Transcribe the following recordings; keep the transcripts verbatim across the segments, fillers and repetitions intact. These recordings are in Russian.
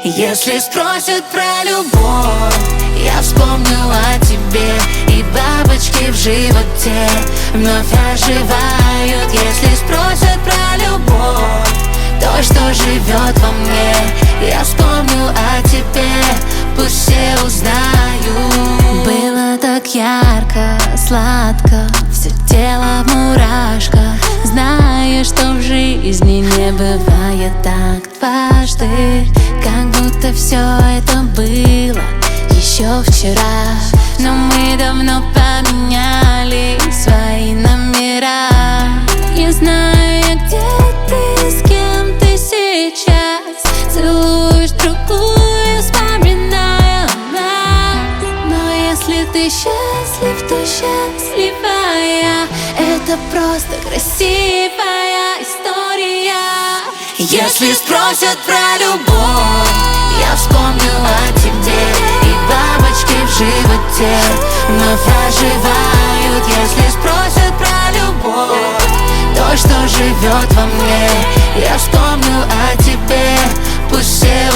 Если спросят про любовь, я вспомню о тебе. И бабочки в животе вновь оживают. Если спросят про любовь, то, что живет во мне, я вспомню о тебе, пусть все узнают. Было так ярко, сладко, все тело в мурашках, зная, что в жизни не бывает так дважды. Как будто все это было еще вчера, но мы давно поменяли свои номера. Не знаю я, где ты, с кем ты сейчас целуешь другую, вспоминая нас. Но если ты счастлив, то счастливая. Это просто красивая история. Если спросят про любовь, я вспомню о тебе. И бабочки в животе вновь оживают. Если спросят про любовь, то, что живет во мне, я вспомню о тебе, пусть все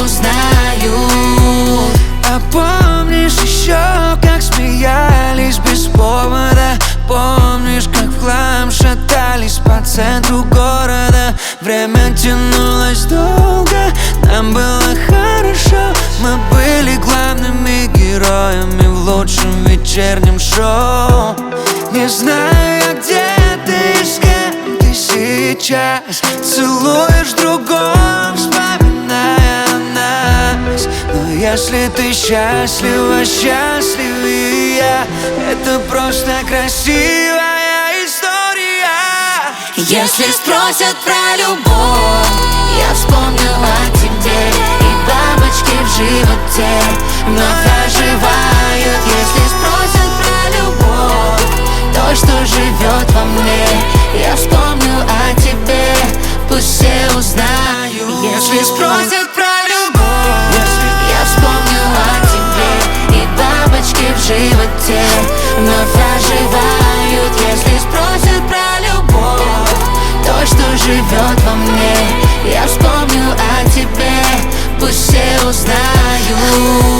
узнают. А помнишь еще, как смеялись без повода? Помнишь, как в хлам шатались по центру города? Время тянулось долго, нам было хорошо. Мы были главными героями в лучшем вечернем шоу. Не знаю я, где ты, с кем ты сейчас целуешь другого, вспоминая нас. Но если ты счастлива, счастливее я, это просто красивая история. Если спросят про любовь, я вспомню о тебе. И бабочки в животе вновь оживают. Если спросят про любовь, то, что живет во мне, я вспомню о тебе, пусть все узнают. Если спросят про любовь, я вспомню о тебе. И бабочки в животе вновь оживают. Если спросят про любовь, то, что живет во мне, я вспомню о тебе, пусть все узнают.